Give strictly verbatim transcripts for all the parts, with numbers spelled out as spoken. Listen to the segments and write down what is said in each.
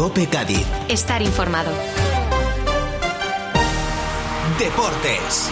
COPE Cádiz. Estar informado. Deportes.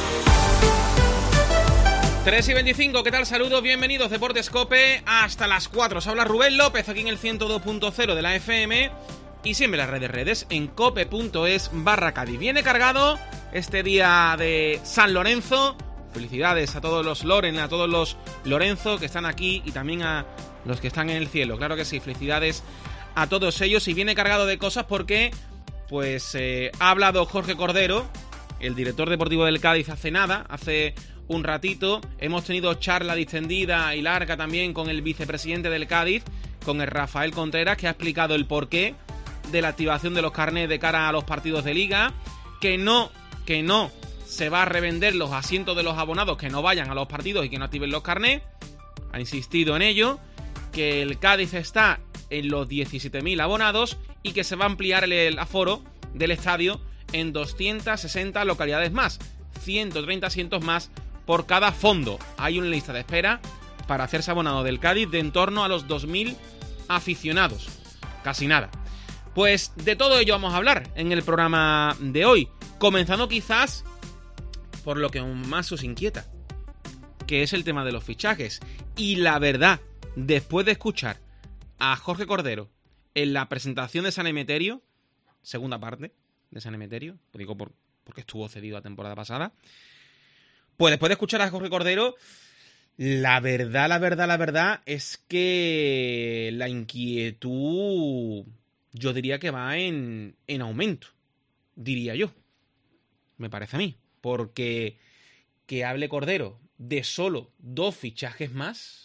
tres y veinticinco, ¿qué tal? Saludos, bienvenidos, Deportes COPE, hasta las cuatro. Os habla Rubén López, aquí en el ciento dos punto cero de la F M y siempre en las redes redes, en cope punto es barra Cádiz. Viene cargado este día de San Lorenzo. Felicidades a todos los Loren, a todos los Lorenzo que están aquí y también a los que están en el cielo. Claro que sí, felicidades a todos ellos. Y viene cargado de cosas porque pues eh, ha hablado Jorge Cordero, el director deportivo del Cádiz, hace nada, hace un ratito. Hemos tenido charla distendida y larga también con el vicepresidente del Cádiz, con el Rafael Contreras, que ha explicado el porqué de la activación de los carnets de cara a los partidos de Liga, que no, que no se va a revender los asientos de los abonados que no vayan a los partidos y que no activen los carnets. Ha insistido en ello, que el Cádiz está en los diecisiete mil abonados y que se va a ampliar el, el aforo del estadio en doscientas sesenta localidades más, ciento treinta asientos más por cada fondo. Hay una lista de espera para hacerse abonado del Cádiz de en torno a los dos mil aficionados. Casi nada. Pues de todo ello vamos a hablar en el programa de hoy, comenzando quizás por lo que aún más os inquieta, que es el tema de los fichajes. Y la verdad, después de escuchar a Jorge Cordero en la presentación de San Emeterio, segunda parte de San Emeterio, lo digo por, porque estuvo cedido la temporada pasada, pues después de escuchar a Jorge Cordero, la verdad, la verdad, la verdad es que la inquietud, yo diría que va en, en aumento, diría yo, me parece a mí, porque que hable Cordero de solo dos fichajes más.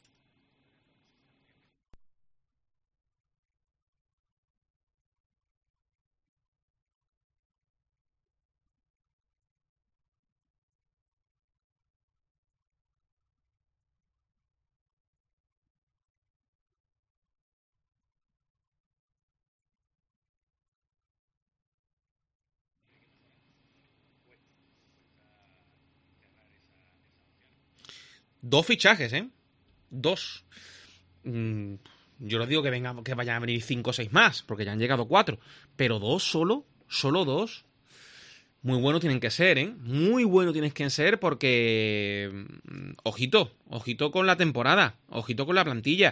Dos fichajes, ¿eh? Dos. Mm, yo no digo que venga, que vayan a venir cinco o seis más, porque ya han llegado cuatro. Pero dos solo, solo dos. Muy buenos tienen que ser, ¿eh? Muy buenos tienen que ser porque... mm, ojito, ojito con la temporada. Ojito con la plantilla.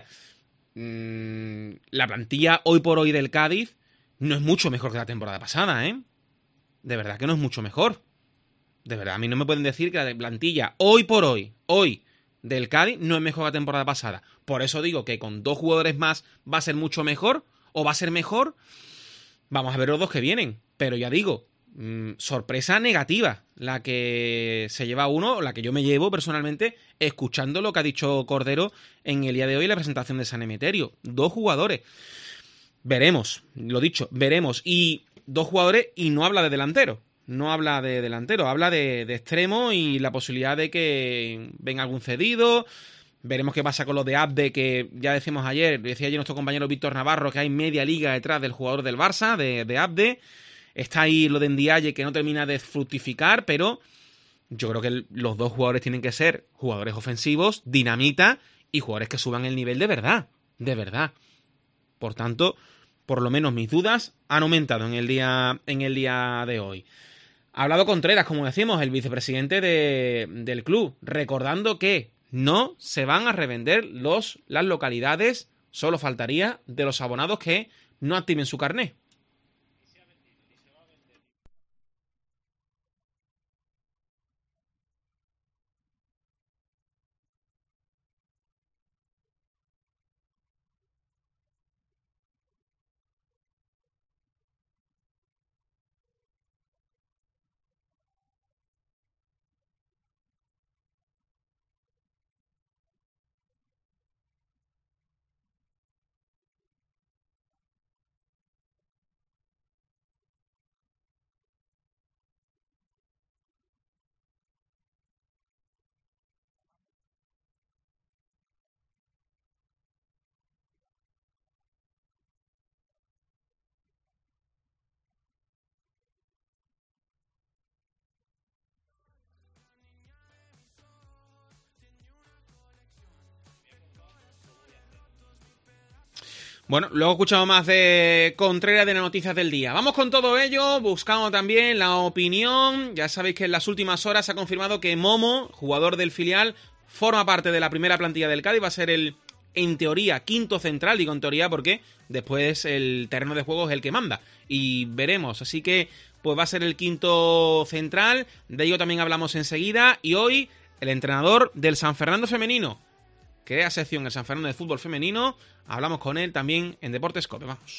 Mm, la plantilla hoy por hoy del Cádiz no es mucho mejor que la temporada pasada, ¿eh? De verdad que no es mucho mejor. De verdad, a mí no me pueden decir que la plantilla hoy por hoy, hoy... del Cádiz no es mejor que la temporada pasada. Por eso digo que con dos jugadores más va a ser mucho mejor, o va a ser mejor. Vamos a ver los dos que vienen. Pero ya digo, mmm, sorpresa negativa la que se lleva uno, o la que yo me llevo personalmente, escuchando lo que ha dicho Cordero en el día de hoy en la presentación de San Emeterio. Dos jugadores. Veremos, lo dicho, veremos. Y dos jugadores y no habla de delantero. No habla de delantero, habla de, de extremo y la posibilidad de que venga algún cedido. Veremos qué pasa con lo de Abde, que ya decimos ayer, decía ayer nuestro compañero Víctor Navarro, que hay media liga detrás del jugador del Barça, de, de Abde. Está ahí lo de Ndiaye, que no termina de fructificar, pero yo creo que el, los dos jugadores tienen que ser jugadores ofensivos, dinamita y jugadores que suban el nivel de verdad, de verdad. Por tanto, por lo menos mis dudas han aumentado en el día, en el día de hoy. Ha hablado Contreras, como decimos, el vicepresidente de, del club, recordando que no se van a revender los, las localidades, solo faltaría, de los abonados que no activen su carné. Bueno, luego escuchamos más de Contreras de las noticias del día. Vamos con todo ello, buscando también la opinión. Ya sabéis que en las últimas horas se ha confirmado que Momo, jugador del filial, forma parte de la primera plantilla del Cádiz. Va a ser el, en teoría, quinto central. Digo en teoría porque después el terreno de juego es el que manda. Y veremos, así que pues va a ser el quinto central. De ello también hablamos enseguida. Y hoy, el entrenador del San Fernando femenino. Crea sección el San Fernando de fútbol femenino. Hablamos con él también en Deportes Cope. Vamos.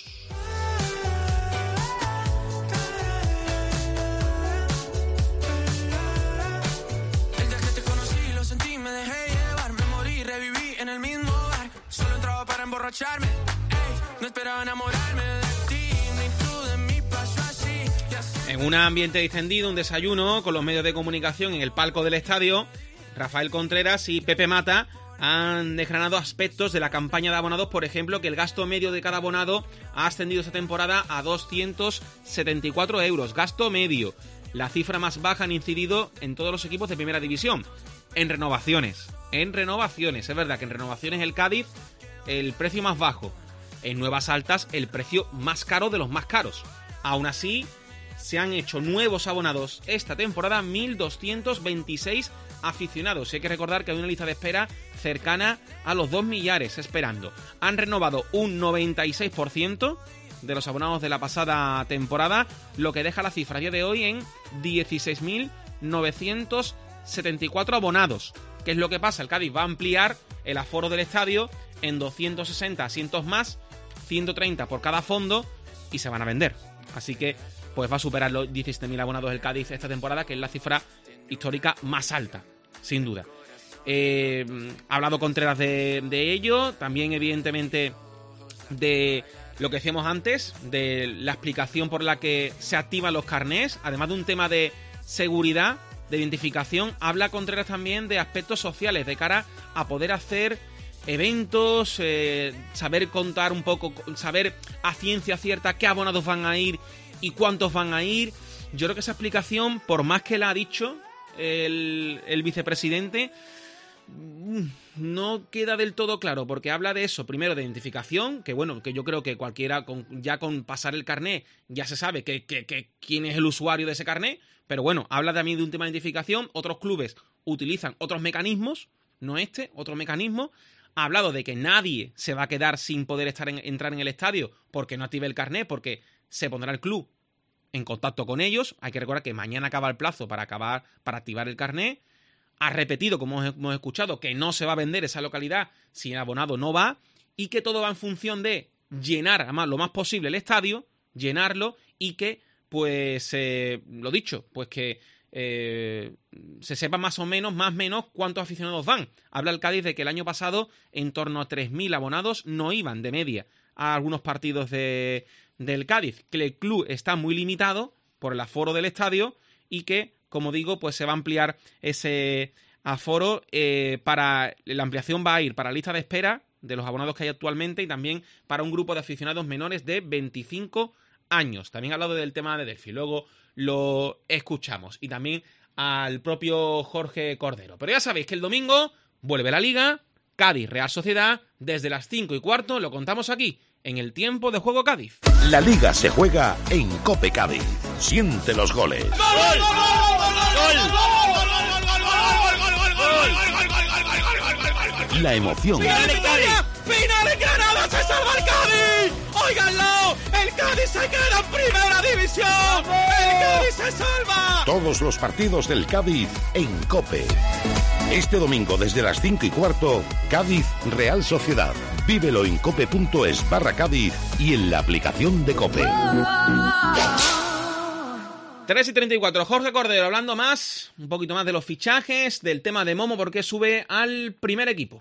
El día que te conocí, lo sentí, me dejé llevar, me morí, reviví en el mismo bar. Solo entraba para emborracharme. Ey, no esperaba enamorarme de ti, ni tú de mí, pasó así, y así. En un ambiente distendido, un desayuno con los medios de comunicación en el palco del estadio, Rafael Contreras y Pepe Mata han desgranado aspectos de la campaña de abonados, por ejemplo, que el gasto medio de cada abonado ha ascendido esta temporada a doscientos setenta y cuatro euros. Gasto medio. La cifra más baja han incidido en todos los equipos de primera división. En renovaciones. En renovaciones. Es verdad que en renovaciones el Cádiz, el precio más bajo. En nuevas altas, el precio más caro de los más caros. Aún así, se han hecho nuevos abonados esta temporada, mil doscientos veintiséis aficionados. Hay que recordar que hay una lista de espera cercana a los dos millares esperando. Han renovado un noventa y seis por ciento de los abonados de la pasada temporada, lo que deja la cifra a día de hoy en dieciséis mil novecientos setenta y cuatro abonados. ¿Qué es lo que pasa? El Cádiz va a ampliar el aforo del estadio en doscientos sesenta asientos más, ciento treinta por cada fondo, y se van a vender. Así que pues va a superar los diecisiete mil abonados del Cádiz esta temporada, que es la cifra histórica más alta, sin duda. Eh, ha hablado Contreras de, de ello, también evidentemente de lo que decíamos antes, de la explicación por la que se activan los carnés, además de un tema de seguridad, de identificación. Habla Contreras también de aspectos sociales, de cara a poder hacer eventos, eh, saber contar un poco, saber a ciencia cierta qué abonados van a ir y cuántos van a ir. Yo creo que esa explicación, por más que la ha dicho el, el vicepresidente, no queda del todo claro, porque habla de eso, primero de identificación, que bueno, que yo creo que cualquiera, con, ya con pasar el carné, ya se sabe que, que, que quién es el usuario de ese carné, pero bueno, habla también de un tema de identificación. Otros clubes utilizan otros mecanismos, no este, otro mecanismo. Ha hablado de que nadie se va a quedar sin poder estar en, entrar en el estadio porque no active el carné, porque se pondrá el club en contacto con ellos. Hay que recordar que mañana acaba el plazo para acabar, para activar el carné. Ha repetido, como hemos escuchado, que no se va a vender esa localidad si el abonado no va, y que todo va en función de llenar además lo más posible el estadio, llenarlo, y que, pues, eh, lo dicho, pues que eh, se sepa más o menos, más o menos, cuántos aficionados van. Habla el Cádiz de que el año pasado en torno a tres mil abonados no iban de media a algunos partidos de, del Cádiz, que el club está muy limitado por el aforo del estadio y que, como digo, pues se va a ampliar ese aforo. Eh, para la ampliación va a ir para la lista de espera de los abonados que hay actualmente y también para un grupo de aficionados menores de veinticinco años. También ha hablado del tema de Delphi, luego lo escuchamos, y también al propio Jorge Cordero. Pero ya sabéis que el domingo vuelve la Liga, Cádiz Real Sociedad, desde las cinco y cuarto, lo contamos aquí, en el Tiempo de Juego Cádiz. La Liga se juega en Cope Cádiz. Siente los goles. ¡Gol! ¡Gol! La emoción. ¡Final de Cádiz! ¡Final de Granada! ¡Se salva el Cádiz! ¡Óiganlo! ¡El Cádiz se queda en primera división! ¡El Cádiz se salva! Todos los partidos del Cádiz en Cope. Este domingo desde las cinco y cuarto, Cádiz Real Sociedad. Vívelo en cope.es barra Cádiz y en la aplicación de Cope. tres y treinta y cuatro, Jorge Cordero hablando más, un poquito más de los fichajes, del tema de Momo, porque sube al primer equipo.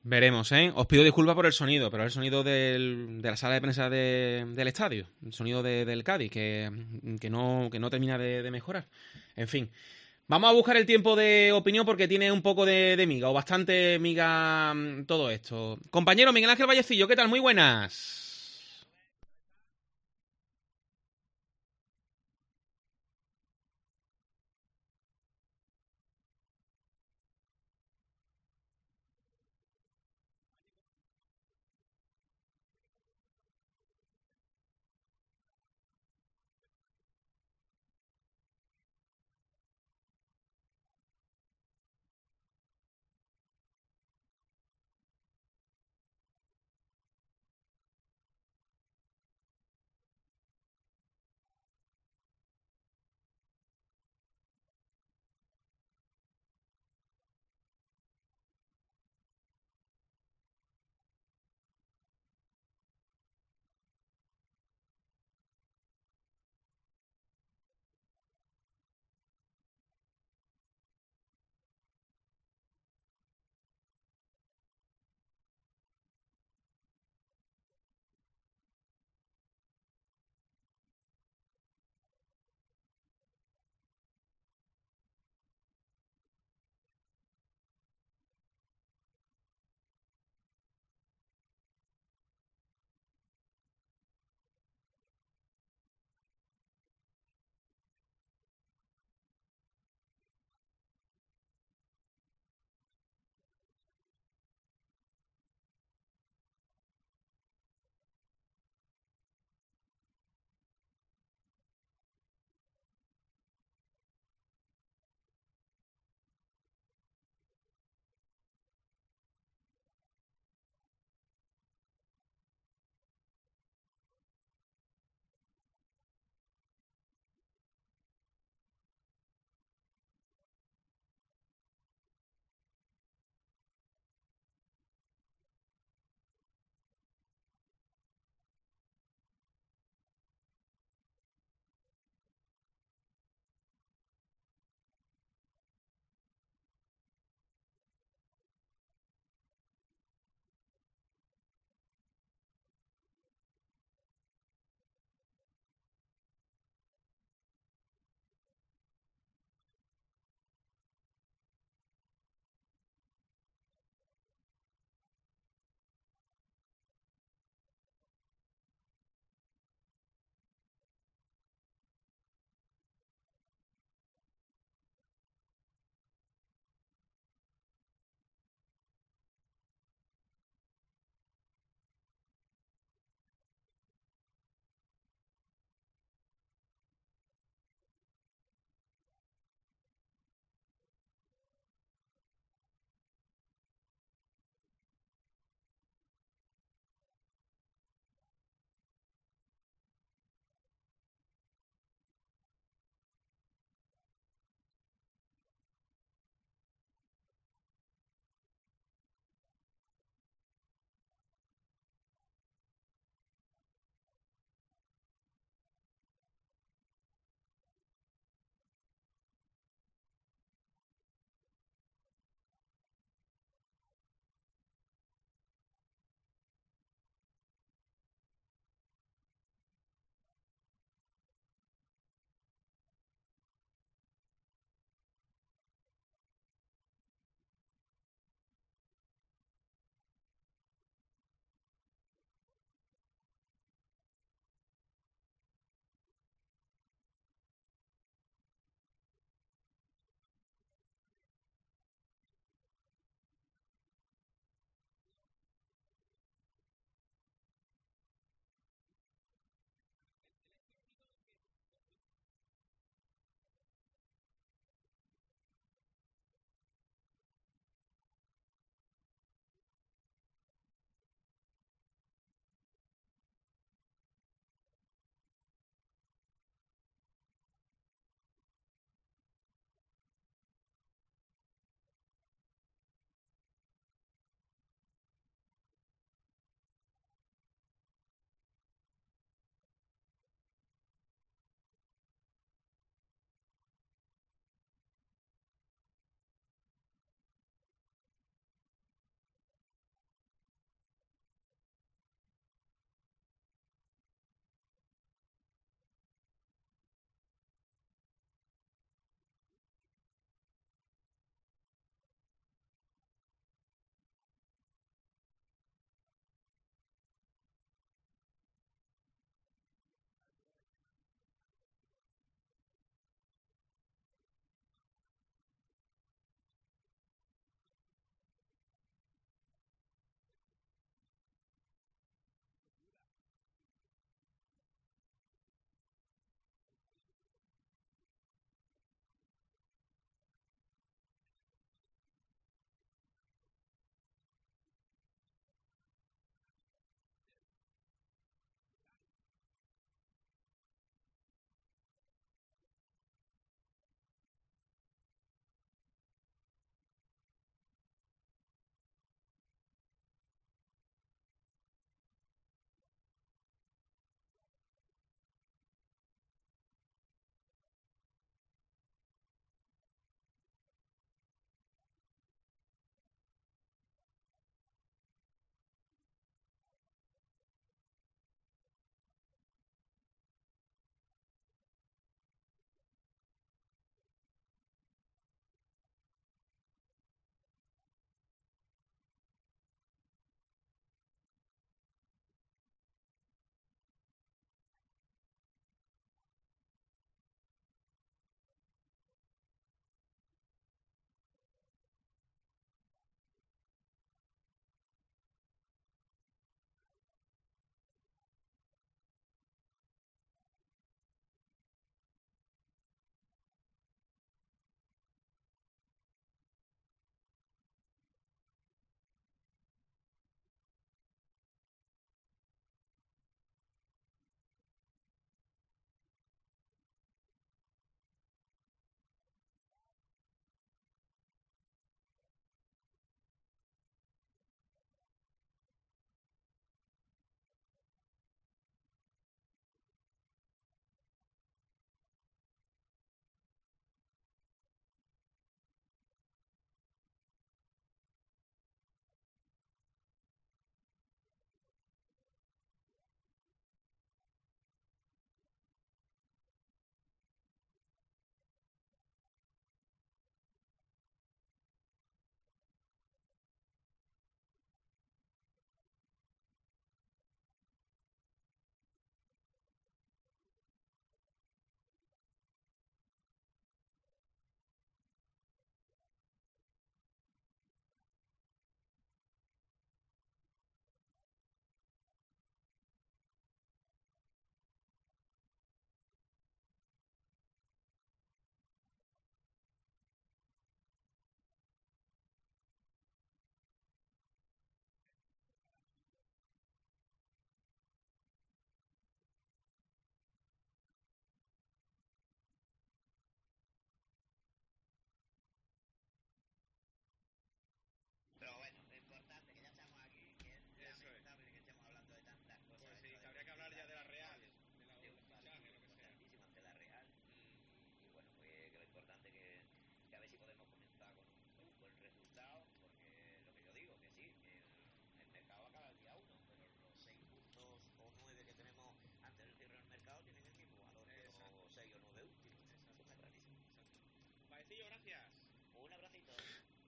Veremos, ¿eh? Os pido disculpas por el sonido, pero es el sonido del, de la sala de prensa de, del estadio, el sonido de, del Cádiz, que, que, no, que no termina de, de mejorar. En fin, vamos a buscar el tiempo de opinión porque tiene un poco de, de miga, o bastante miga todo esto. Compañero Miguel Ángel Vallecillo, ¿qué tal? Muy buenas.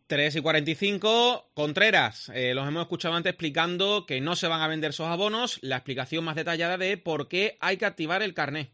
tres y cuarenta y cinco, Contreras, eh, los hemos escuchado antes explicando que no se van a vender esos abonos, la explicación más detallada de por qué hay que activar el carné.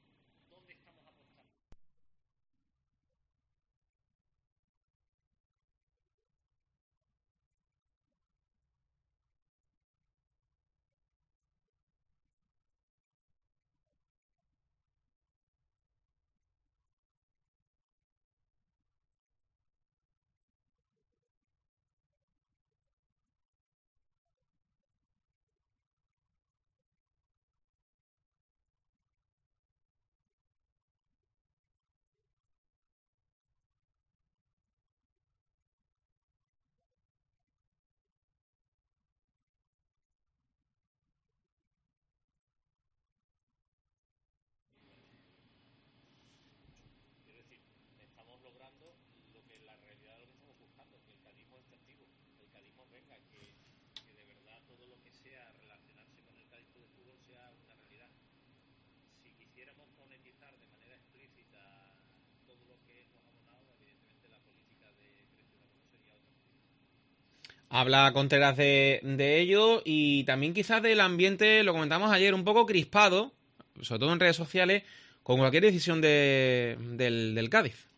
Habla Contreras de, de ello y también quizás del ambiente, lo comentamos ayer, un poco crispado, sobre todo en redes sociales, con cualquier decisión de, del, del Cádiz.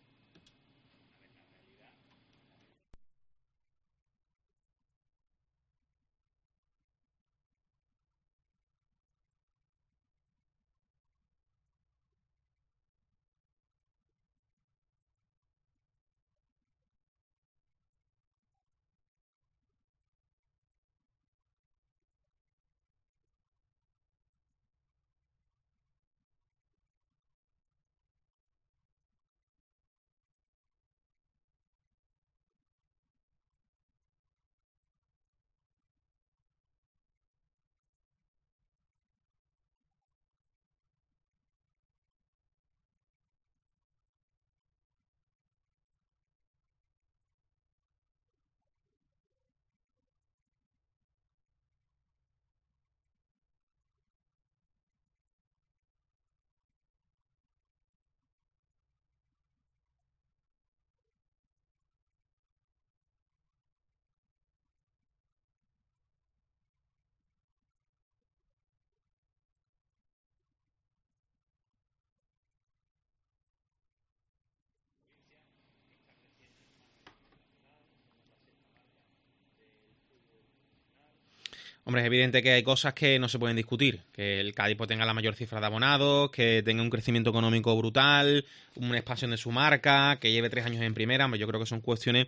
Hombre, es evidente que hay cosas que no se pueden discutir. Que el Cádiz pues, tenga la mayor cifra de abonados, que tenga un crecimiento económico brutal, una expansión de su marca, que lleve tres años en primera. Yo creo que son cuestiones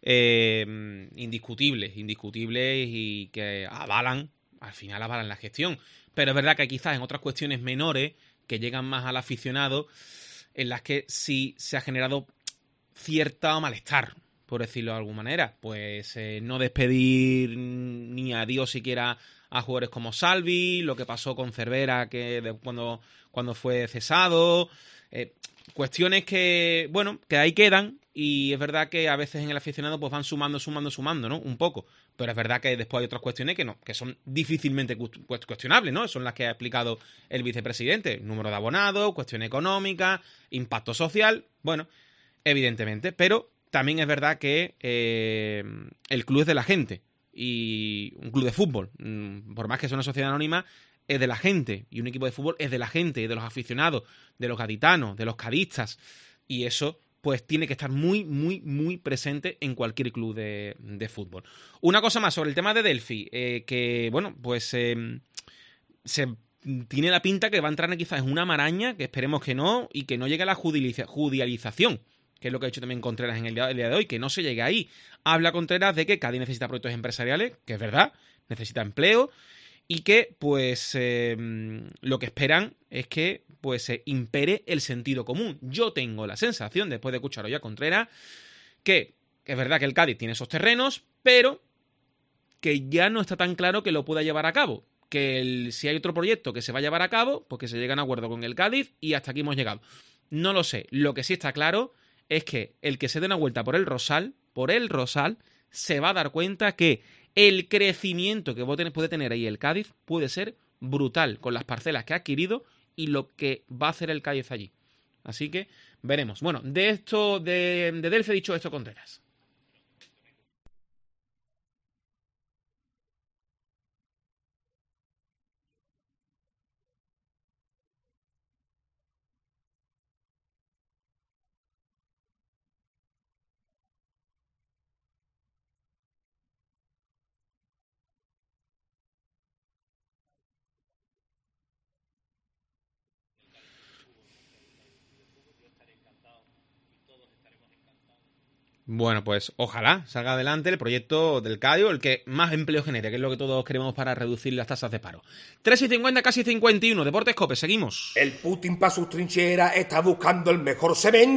eh, indiscutibles, indiscutibles y que avalan, al final avalan la gestión. Pero es verdad que quizás en otras cuestiones menores, que llegan más al aficionado, en las que sí se ha generado cierto malestar, por decirlo de alguna manera, pues eh, no despedir ni adiós siquiera a jugadores como Salvi, lo que pasó con Cervera que de, cuando, cuando fue cesado, eh, cuestiones que, bueno, que ahí quedan y es verdad que a veces en el aficionado pues van sumando, sumando, sumando, ¿no? Un poco, pero es verdad que después hay otras cuestiones que no, que son difícilmente cuestionables, ¿no? Son las que ha explicado el vicepresidente, número de abonados, cuestión económica, impacto social, bueno, evidentemente, pero también es verdad que eh, el club es de la gente y un club de fútbol, por más que sea una sociedad anónima, es de la gente y un equipo de fútbol es de la gente, de los aficionados, de los gaditanos, de los cadistas y eso pues tiene que estar muy, muy, muy presente en cualquier club de, de fútbol. Una cosa más sobre el tema de Delphi, eh, que bueno, pues eh, se tiene la pinta que va a entrar quizás en una maraña, que esperemos que no, y que no llegue a la judicializa- judicialización, que es lo que ha dicho también Contreras en el día, el día de hoy, que no se llegue ahí. Habla Contreras de que Cádiz necesita proyectos empresariales, que es verdad, necesita empleo, y que, pues, eh, lo que esperan es que, pues, se impere el sentido común. Yo tengo la sensación, después de escuchar hoy a Contreras, que, que es verdad que el Cádiz tiene esos terrenos, pero que ya no está tan claro que lo pueda llevar a cabo. Que el, si hay otro proyecto que se va a llevar a cabo, pues que se llegue a un acuerdo con el Cádiz y hasta aquí hemos llegado. No lo sé. Lo que sí está claro es que el que se dé una vuelta por el Rosal, por el Rosal, se va a dar cuenta que el crecimiento que puede tener ahí el Cádiz puede ser brutal con las parcelas que ha adquirido y lo que va a hacer el Cádiz allí. Así que veremos. Bueno, de esto, de, de Delphi he dicho esto Contreras. Bueno, pues ojalá salga adelante el proyecto del Cádiz, el que más empleo genere, que es lo que todos queremos para reducir las tasas de paro. tres y cincuenta, casi cincuenta y uno, Deportes Cope, seguimos. El Putin para sus trincheras está buscando el mejor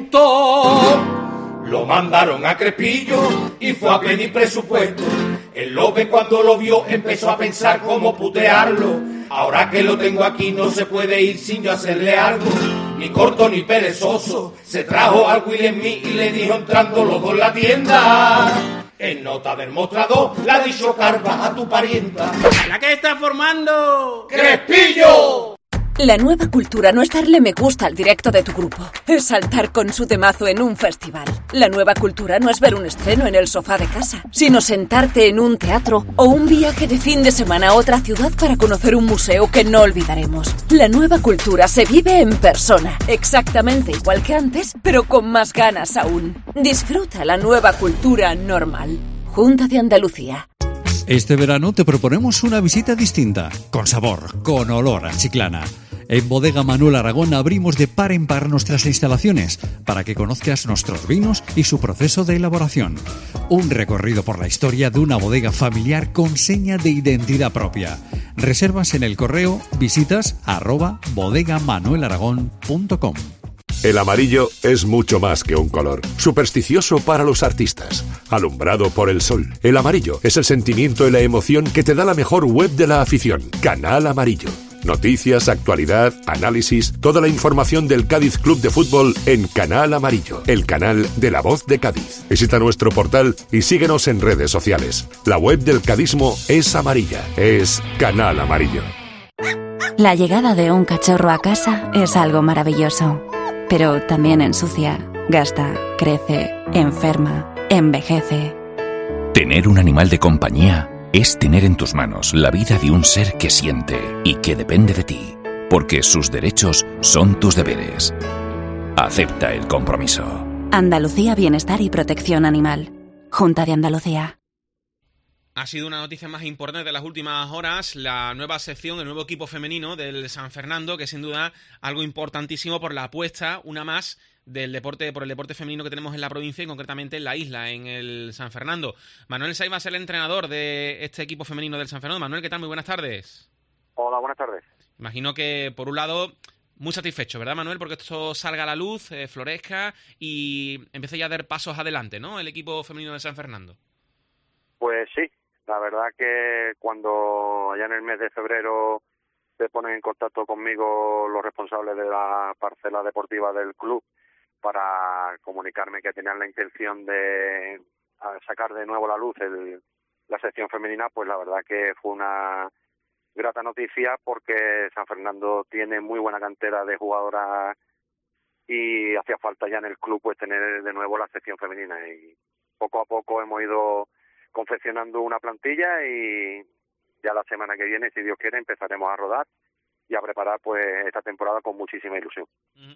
cemento. Lo mandaron a Crespillo y fue a pedir presupuesto. El Lope cuando lo vio empezó a pensar cómo putearlo. Ahora que lo tengo aquí no se puede ir sin yo hacerle algo. Ni corto ni perezoso. Se trajo al William Smith y le dijo entrando los dos en la tienda. En nota del mostrador le ha dicho Carva a tu parienta. ¿La que está formando? ¡Crespillo! La nueva cultura no es darle me gusta al directo de tu grupo, es saltar con su temazo en un festival. La nueva cultura no es ver un estreno en el sofá de casa, sino sentarte en un teatro o un viaje de fin de semana a otra ciudad para conocer un museo que no olvidaremos. La nueva cultura se vive en persona, exactamente igual que antes, pero con más ganas aún. Disfruta la nueva cultura normal. Junta de Andalucía. Este verano te proponemos una visita distinta, con sabor, con olor a Chiclana. En Bodega Manuel Aragón abrimos de par en par nuestras instalaciones para que conozcas nuestros vinos y su proceso de elaboración. Un recorrido por la historia de una bodega familiar con seña de identidad propia. Reservas en el correo visitas arroba bodegamanuelaragón punto com. El amarillo es mucho más que un color. Supersticioso para los artistas. Alumbrado por el sol. El amarillo es el sentimiento y la emoción que te da la mejor web de la afición. Canal Amarillo. Noticias, actualidad, análisis, toda la información del Cádiz Club de Fútbol en Canal Amarillo, el canal de La Voz de Cádiz. Visita nuestro portal y síguenos en redes sociales. La web del cadismo es amarilla, es Canal Amarillo. La llegada de un cachorro a casa es algo maravilloso, pero también ensucia, gasta, crece, enferma, envejece. Tener un animal de compañía es tener en tus manos la vida de un ser que siente y que depende de ti, porque sus derechos son tus deberes. Acepta el compromiso. Andalucía Bienestar y Protección Animal. Junta de Andalucía. Ha sido una noticia más importante de las últimas horas, la nueva sección, el nuevo equipo femenino del San Fernando, que es sin duda algo importantísimo por la apuesta, una más, del deporte por el deporte femenino que tenemos en la provincia y concretamente en la isla, en el San Fernando. Manuel Saiz va a ser el entrenador de este equipo femenino del San Fernando. Manuel, ¿qué tal? Muy buenas tardes. Hola, buenas tardes. Imagino que, por un lado, muy satisfecho, ¿verdad, Manuel? Porque esto salga a la luz, eh, florezca y empiece ya a dar pasos adelante, ¿no? El equipo femenino del San Fernando. Pues sí, la verdad que cuando allá en el mes de febrero se ponen en contacto conmigo los responsables de la parcela deportiva del club para comunicarme que tenían la intención de sacar de nuevo a la luz el, la sección femenina, pues la verdad que fue una grata noticia porque San Fernando tiene muy buena cantera de jugadoras y hacía falta ya en el club pues tener de nuevo la sección femenina y poco a poco hemos ido confeccionando una plantilla y ya la semana que viene, si Dios quiere, empezaremos a rodar y a preparar pues esta temporada con muchísima ilusión. Uh-huh.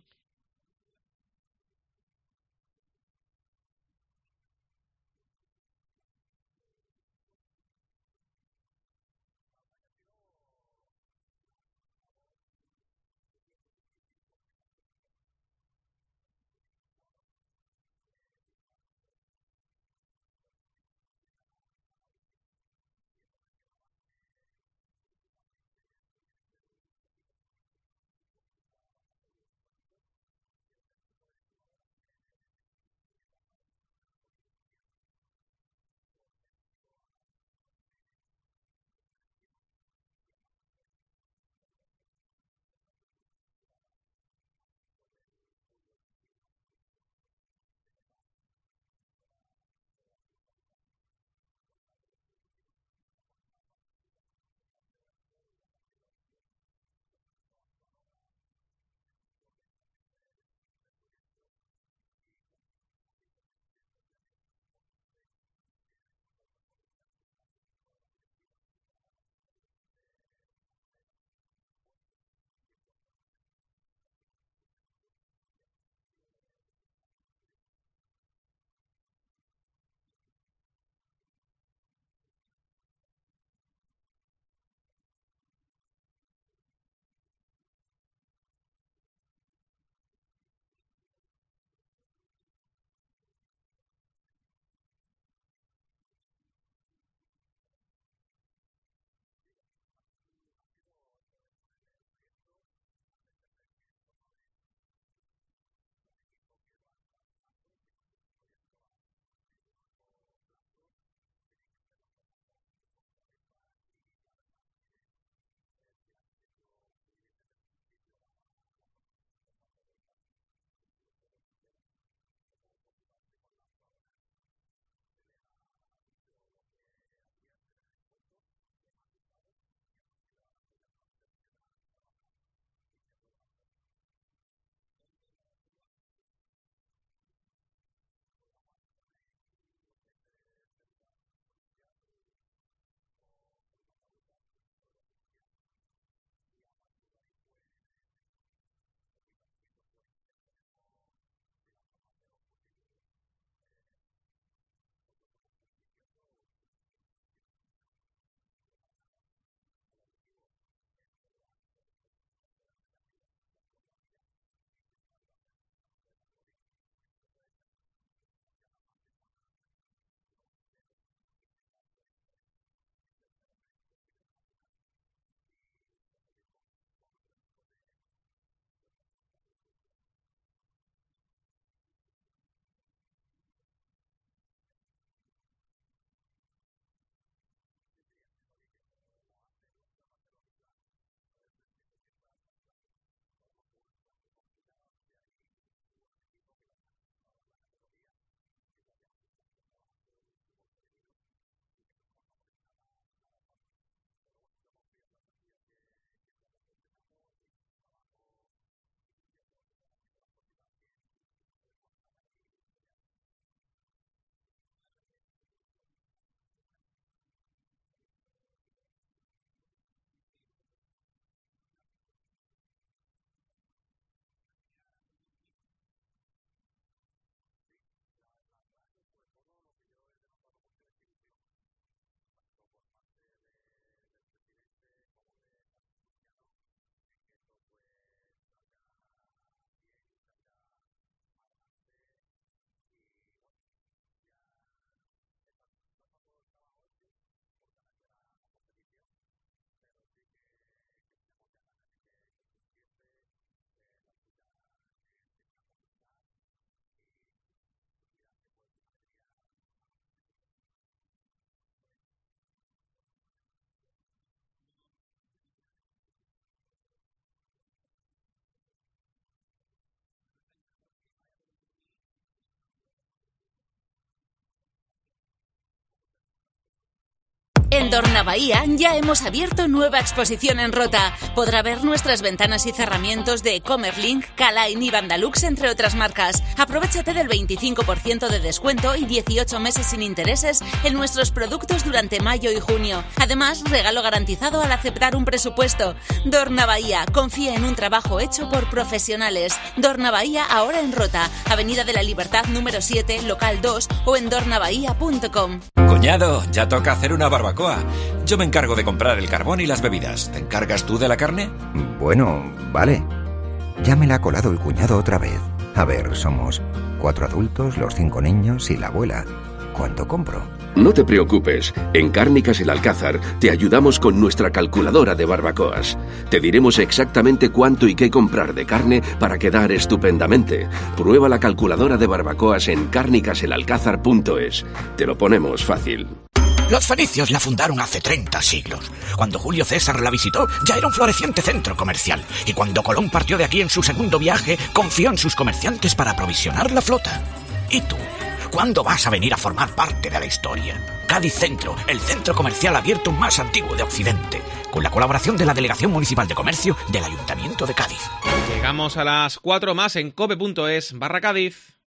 En Dorna Bahía ya hemos abierto nueva exposición en Rota. Podrá ver nuestras ventanas y cerramientos de Comerlink, Calain y Vandalux, entre otras marcas. Aprovechate del veinticinco por ciento de descuento y dieciocho meses sin intereses en nuestros productos durante mayo y junio. Además, regalo garantizado al aceptar un presupuesto. Dorna Bahía, confía en un trabajo hecho por profesionales. Dorna Bahía ahora en Rota, Avenida de la Libertad número siete, local dos o en dorna bahía punto com. Cuñado, ya toca hacer una barbacoa. Yo me encargo de comprar el carbón y las bebidas. ¿Te encargas tú de la carne? Bueno, vale. Ya me la ha colado el cuñado otra vez. A ver, somos cuatro adultos, los cinco niños y la abuela. ¿Cuánto compro? No te preocupes, en Cárnicas El Alcázar te ayudamos con nuestra calculadora de barbacoas. Te diremos exactamente cuánto y qué comprar de carne para quedar estupendamente. Prueba la calculadora de barbacoas en cárnicas el alcázar punto es. Te lo ponemos fácil. Los fenicios la fundaron hace treinta siglos. Cuando Julio César la visitó, ya era un floreciente centro comercial. Y cuando Colón partió de aquí en su segundo viaje, confió en sus comerciantes para aprovisionar la flota. ¿Y tú? ¿Cuándo vas a venir a formar parte de la historia? Cádiz Centro, el centro comercial abierto más antiguo de Occidente, con la colaboración de la Delegación Municipal de Comercio del Ayuntamiento de Cádiz. Llegamos a las cuatro más en cope punto es barra Cádiz.